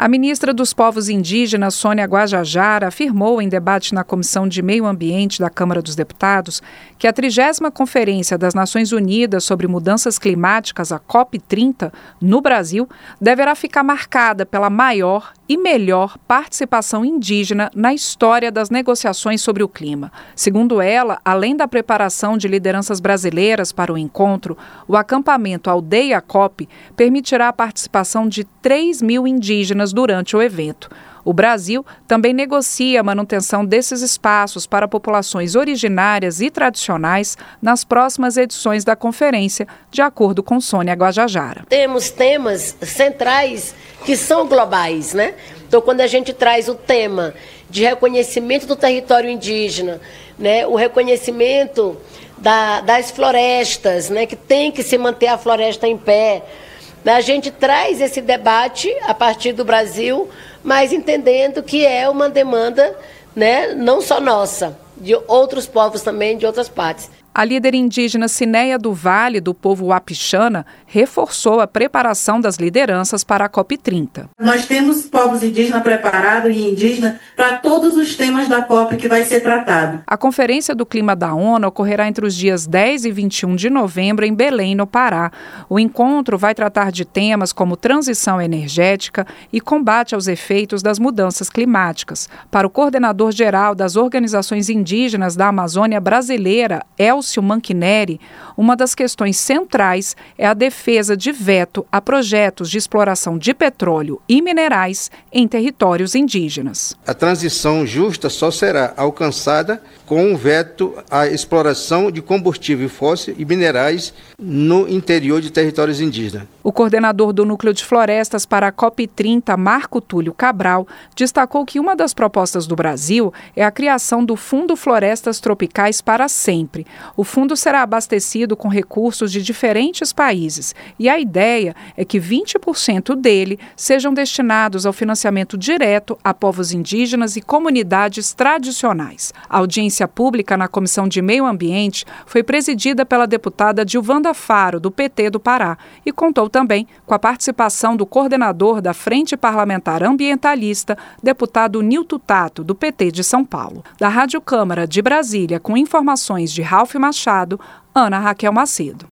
A ministra dos Povos Indígenas, Sônia Guajajara, afirmou em debate na Comissão de Meio Ambiente da Câmara dos Deputados que a 30ª Conferência das Nações Unidas sobre Mudanças Climáticas, a COP30, no Brasil, deverá ficar marcada pela maior e melhor participação indígena na história das negociações sobre o clima. Segundo ela, além da preparação de lideranças brasileiras para o encontro, o acampamento Aldeia COP permitirá a participação de 3.000 indígenas durante o evento. O Brasil também negocia a manutenção desses espaços para populações originárias e tradicionais nas próximas edições da conferência, de acordo com Sônia Guajajara. Temos temas centrais que são globais, né? Então, quando a gente traz o tema de reconhecimento do território indígena, né, o reconhecimento das florestas, né, que tem que se manter a floresta em pé, a gente traz esse debate a partir do Brasil, mas entendendo que é uma demanda, né, não só nossa, de outros povos também, de outras partes. A líder indígena Cineia do Vale, do povo Wapixana, reforçou a preparação das lideranças para a COP30. Nós temos povos indígenas preparados e indígenas para todos os temas da COP que vai ser tratado. A Conferência do Clima da ONU ocorrerá entre os dias 10 e 21 de novembro em Belém, no Pará. O encontro vai tratar de temas como transição energética e combate aos efeitos das mudanças climáticas. Para o coordenador-geral das organizações indígenas da Amazônia Brasileira, Elcio Manchineri, uma das questões centrais é a defesa de veto a projetos de exploração de petróleo e minerais em territórios indígenas. A transição justa só será alcançada com um veto à exploração de combustível fóssil e minerais no interior de territórios indígenas. O coordenador do Núcleo de Florestas para a COP30, Marco Túlio Cabral, destacou que uma das propostas do Brasil é a criação do Fundo Florestas Tropicais para Sempre. O fundo será abastecido com recursos de diferentes países e a ideia é que 20% dele sejam destinados ao financiamento direto a povos indígenas e comunidades tradicionais. A audiência pública na Comissão de Meio Ambiente foi presidida pela deputada Dilvanda Faro, do PT do Pará, e contou também com a participação do coordenador da Frente Parlamentar Ambientalista, deputado Nilton Tato, do PT de São Paulo. Da Rádio Câmara de Brasília, com informações de Ralf Machado, Ana Raquel Macedo.